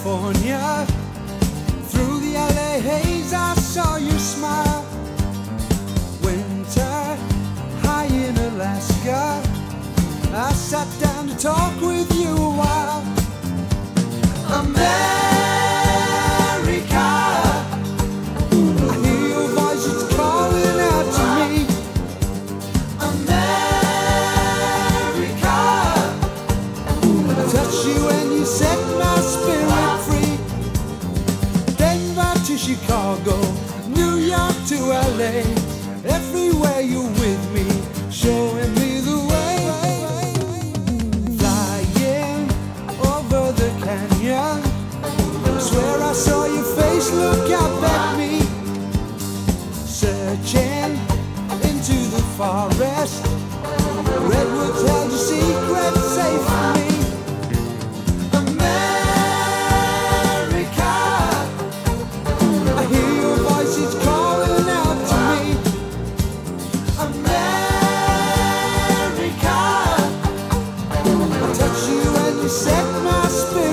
California. Through the LA haze I saw you smile. Winter, high in Alaska, I sat down to talk with you a while. America, I hear your voice, it's calling out to me. America, I touch you and you set my spirit free. Denver to Chicago, New York to LA, everywhere you're with me, showing me the way. Flying over the canyon, swear I saw your face look up at me. Searching into the forest, redwoods held your secret safe from me. America, I hear your voice, it's calling out to me. America, I touch you and you set my spirit